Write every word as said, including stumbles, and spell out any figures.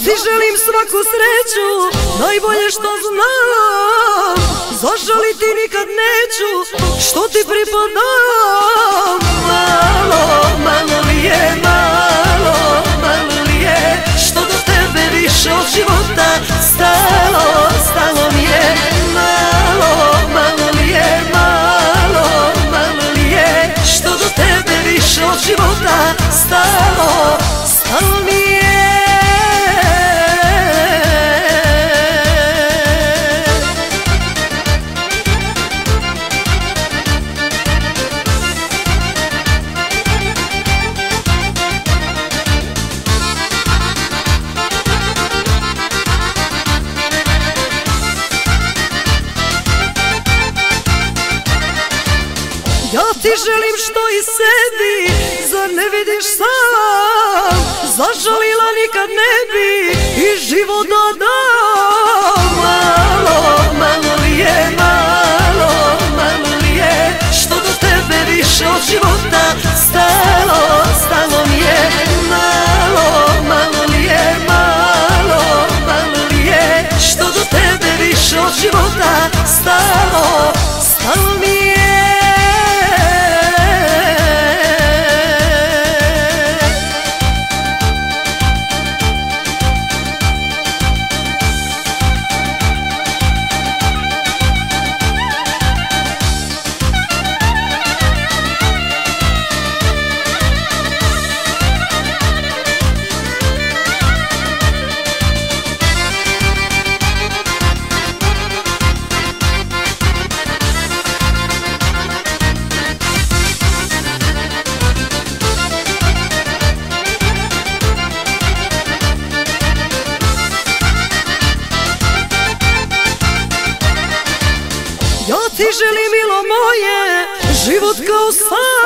ti želim svaku sreću, najbolje što znam. Zažaliti nikad neću, što ti pripadam. Malo, malo li je, malo, malo li je, što do tebe više od života stalo, stalo mi je. Malo, malo li je, malo, malo li je, što do tebe više od života stalo, stalo mi je. Ja ti želim što i sebi, zar ne vidiš sam? Zažalila nikad ne bi i život da dam. Malo, malo li je, malo, malo li je, što do tebe više od života stalo, stalo mi je. Malo, malo li je, malo, malo li je, što do tebe više od života stalo, stalo mi je. Ja ti želim, milo moje, život kao san.